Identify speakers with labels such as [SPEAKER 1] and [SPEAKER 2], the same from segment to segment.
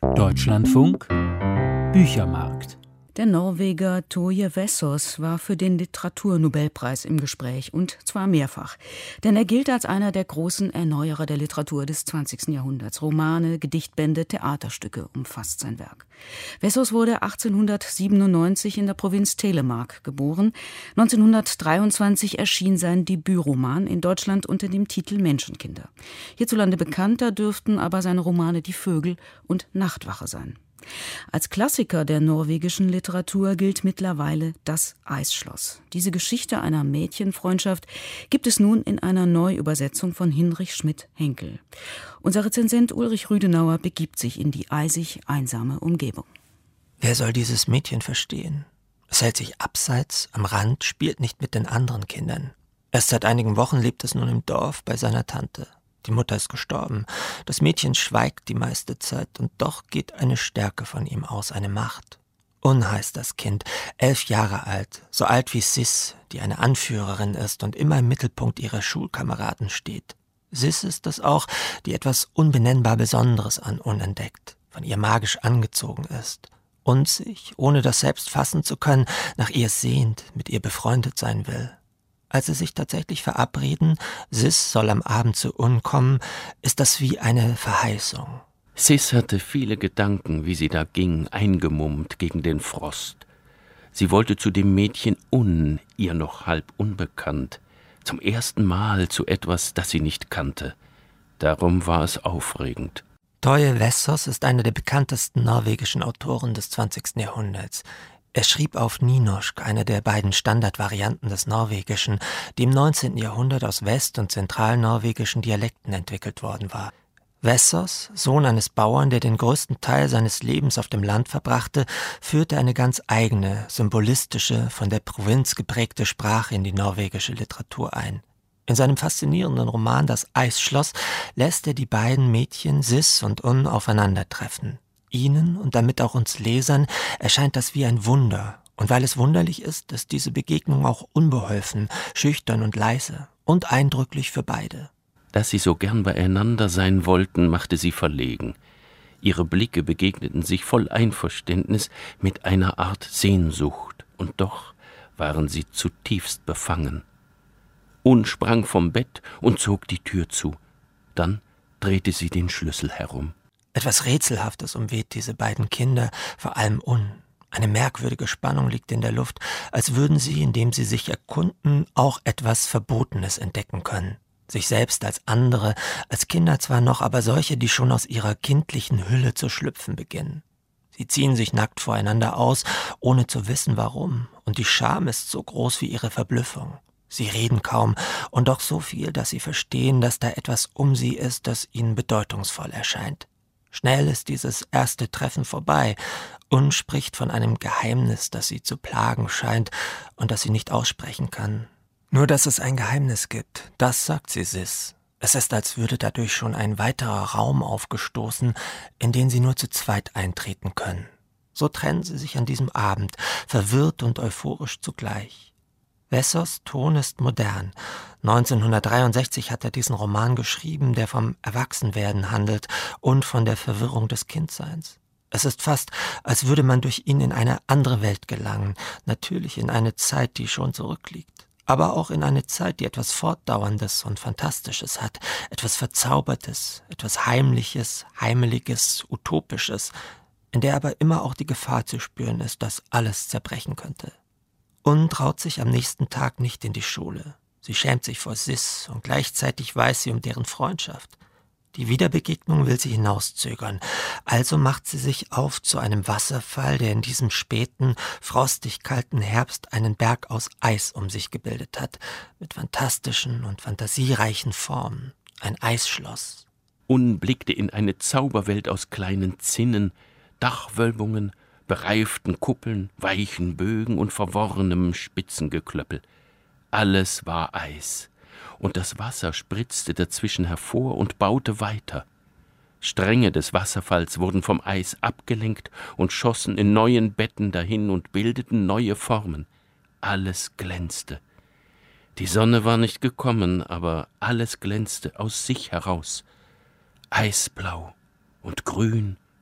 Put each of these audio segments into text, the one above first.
[SPEAKER 1] Deutschlandfunk Büchermarkt.
[SPEAKER 2] Der Norweger Toje Vesaas war für den Literaturnobelpreis im Gespräch, und zwar mehrfach. Denn er gilt als einer der großen Erneuerer der Literatur des 20. Jahrhunderts. Romane, Gedichtbände, Theaterstücke umfasst sein Werk. Vesaas wurde 1897 in der Provinz Telemark geboren. 1923 erschien sein Debütroman in Deutschland unter dem Titel Menschenkinder. Hierzulande bekannter dürften aber seine Romane Die Vögel und Nachtwache sein. Als Klassiker der norwegischen Literatur gilt mittlerweile Das Eisschloss. Diese Geschichte einer Mädchenfreundschaft gibt es nun in einer Neuübersetzung von Hinrich Schmidt-Henkel. Unser Rezensent Ulrich Rüdenauer begibt sich in die eisig einsame Umgebung.
[SPEAKER 3] Wer soll dieses Mädchen verstehen? Es hält sich abseits, am Rand, spielt nicht mit den anderen Kindern. Erst seit einigen Wochen lebt es nun im Dorf bei seiner Tante. Die Mutter ist gestorben. Das Mädchen schweigt die meiste Zeit, und doch geht eine Stärke von ihm aus, eine Macht. Un heißt das Kind, 11 Jahre alt, so alt wie Sis, die eine Anführerin ist und immer im Mittelpunkt ihrer Schulkameraden steht. Sis ist es auch, die etwas unbenennbar Besonderes an Un entdeckt, von ihr magisch angezogen ist und sich, ohne das selbst fassen zu können, nach ihr sehnt, mit ihr befreundet sein will. Als sie sich tatsächlich verabreden, Sis soll am Abend zu Un kommen, ist das wie eine Verheißung.
[SPEAKER 4] Sis hatte viele Gedanken, wie sie da ging, eingemummt gegen den Frost. Sie wollte zu dem Mädchen Un, ihr noch halb unbekannt, zum ersten Mal zu etwas, das sie nicht kannte. Darum war es aufregend.
[SPEAKER 3] Toje Vesaas ist einer der bekanntesten norwegischen Autoren des 20. Jahrhunderts. Er schrieb auf Nynorsk, eine der beiden Standardvarianten des Norwegischen, die im 19. Jahrhundert aus west- und zentralnorwegischen Dialekten entwickelt worden war. Vesaas, Sohn eines Bauern, der den größten Teil seines Lebens auf dem Land verbrachte, führte eine ganz eigene, symbolistische, von der Provinz geprägte Sprache in die norwegische Literatur ein. In seinem faszinierenden Roman Das Eisschloss lässt er die beiden Mädchen Sis und Un aufeinandertreffen. Ihnen und damit auch uns Lesern erscheint das wie ein Wunder. Und weil es wunderlich ist diese Begegnung auch unbeholfen, schüchtern und leise und eindrücklich für beide.
[SPEAKER 4] Dass sie so gern beieinander sein wollten, machte sie verlegen. Ihre Blicke begegneten sich voll Einverständnis mit einer Art Sehnsucht, und doch waren sie zutiefst befangen. Un sprang vom Bett und zog die Tür zu. Dann drehte sie den Schlüssel herum.
[SPEAKER 3] Etwas Rätselhaftes umweht diese beiden Kinder, vor allem Un. Eine merkwürdige Spannung liegt in der Luft, als würden sie, indem sie sich erkunden, auch etwas Verbotenes entdecken können. Sich selbst als andere, als Kinder zwar noch, aber solche, die schon aus ihrer kindlichen Hülle zu schlüpfen beginnen. Sie ziehen sich nackt voreinander aus, ohne zu wissen warum, und die Scham ist so groß wie ihre Verblüffung. Sie reden kaum, und doch so viel, dass sie verstehen, dass da etwas um sie ist, das ihnen bedeutungsvoll erscheint. Schnell ist dieses erste Treffen vorbei. Un spricht von einem Geheimnis, das sie zu plagen scheint und das sie nicht aussprechen kann. Nur, dass es ein Geheimnis gibt, das sagt sie Sis. Es ist, als würde dadurch schon ein weiterer Raum aufgestoßen, in den sie nur zu zweit eintreten können. So trennen sie sich an diesem Abend, verwirrt und euphorisch zugleich. Vesaas' Ton ist modern. 1963 hat er diesen Roman geschrieben, der vom Erwachsenwerden handelt und von der Verwirrung des Kindseins. Es ist fast, als würde man durch ihn in eine andere Welt gelangen, natürlich in eine Zeit, die schon zurückliegt, aber auch in eine Zeit, die etwas Fortdauerndes und Fantastisches hat, etwas Verzaubertes, etwas Heimliches, Heimeliges, Utopisches, in der aber immer auch die Gefahr zu spüren ist, dass alles zerbrechen könnte. Un traut sich am nächsten Tag nicht in die Schule. Sie schämt sich vor Sis und gleichzeitig weiß sie um deren Freundschaft. Die Wiederbegegnung will sie hinauszögern, also macht sie sich auf zu einem Wasserfall, der in diesem späten, frostig kalten Herbst einen Berg aus Eis um sich gebildet hat, mit fantastischen und fantasiereichen Formen, ein Eisschloss.
[SPEAKER 4] Un blickte in eine Zauberwelt aus kleinen Zinnen, Dachwölbungen, bereiften Kuppeln, weichen Bögen und verworrenem Spitzengeklöppel. Alles war Eis, und das Wasser spritzte dazwischen hervor und baute weiter. Stränge des Wasserfalls wurden vom Eis abgelenkt und schossen in neuen Betten dahin und bildeten neue Formen. Alles glänzte. Die Sonne war nicht gekommen, aber alles glänzte aus sich heraus. Eisblau und grün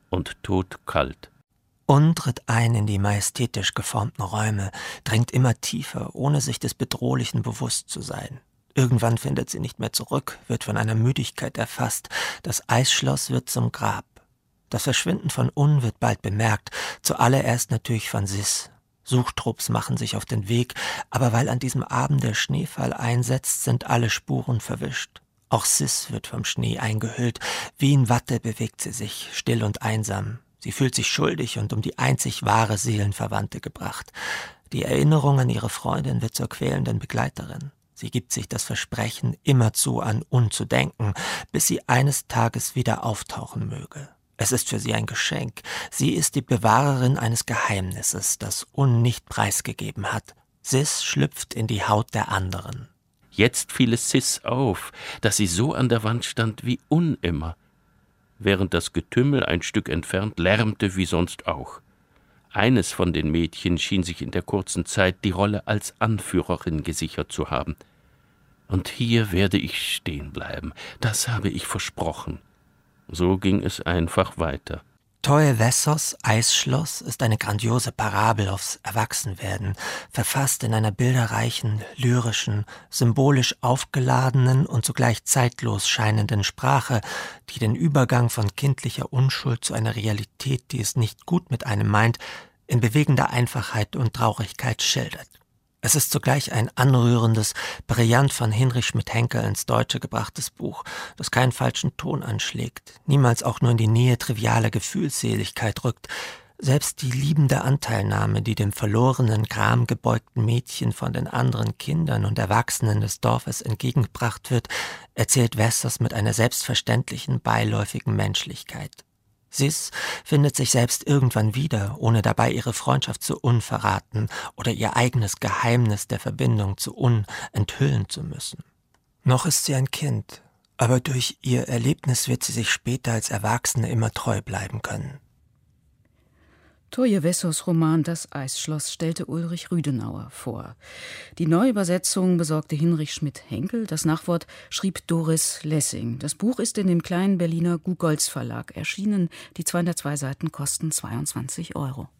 [SPEAKER 4] und todkalt.
[SPEAKER 3] Un tritt ein in die majestätisch geformten Räume, dringt immer tiefer, ohne sich des Bedrohlichen bewusst zu sein. Irgendwann findet sie nicht mehr zurück, wird von einer Müdigkeit erfasst. Das Eisschloss wird zum Grab. Das Verschwinden von Un wird bald bemerkt, zuallererst natürlich von Sis. Suchtrupps machen sich auf den Weg, aber weil an diesem Abend der Schneefall einsetzt, sind alle Spuren verwischt. Auch Sis wird vom Schnee eingehüllt. Wie in Watte bewegt sie sich, still und einsam. Sie fühlt sich schuldig und um die einzig wahre Seelenverwandte gebracht. Die Erinnerung an ihre Freundin wird zur quälenden Begleiterin. Sie gibt sich das Versprechen, immerzu an Un zu denken, bis sie eines Tages wieder auftauchen möge. Es ist für sie ein Geschenk. Sie ist die Bewahrerin eines Geheimnisses, das Un nicht preisgegeben hat. Sis schlüpft in die Haut der anderen.
[SPEAKER 4] Jetzt fiel es Sis auf, dass sie so an der Wand stand wie Un immer, während das Getümmel ein Stück entfernt lärmte wie sonst auch. Eines von den Mädchen schien sich in der kurzen Zeit die Rolle als Anführerin gesichert zu haben. Und hier werde ich stehen bleiben, das habe ich versprochen. So ging es einfach weiter.
[SPEAKER 3] Toye Vessos Eisschloss ist eine grandiose Parabel aufs Erwachsenwerden, verfasst in einer bilderreichen, lyrischen, symbolisch aufgeladenen und zugleich zeitlos scheinenden Sprache, die den Übergang von kindlicher Unschuld zu einer Realität, die es nicht gut mit einem meint, in bewegender Einfachheit und Traurigkeit schildert. Es ist zugleich ein anrührendes, brillant von Hinrich Schmidt-Henkel ins Deutsche gebrachtes Buch, das keinen falschen Ton anschlägt, niemals auch nur in die Nähe trivialer Gefühlsseligkeit rückt. Selbst die liebende Anteilnahme, die dem verlorenen, gramgebeugten Mädchen von den anderen Kindern und Erwachsenen des Dorfes entgegengebracht wird, erzählt Vessos mit einer selbstverständlichen, beiläufigen Menschlichkeit. Sis findet sich selbst irgendwann wieder, ohne dabei ihre Freundschaft zu Un verraten oder ihr eigenes Geheimnis der Verbindung zu Un enthüllen zu müssen. Noch ist sie ein Kind, aber durch ihr Erlebnis wird sie sich später als Erwachsene immer treu bleiben können.
[SPEAKER 2] Toye Vessos Roman »Das Eisschloss« stellte Ulrich Rüdenauer vor. Die Neuübersetzung besorgte Hinrich Schmidt-Henkel, das Nachwort schrieb Doris Lessing. Das Buch ist in dem kleinen Berliner Gugolz Verlag erschienen. Die 202 Seiten kosten 22 €.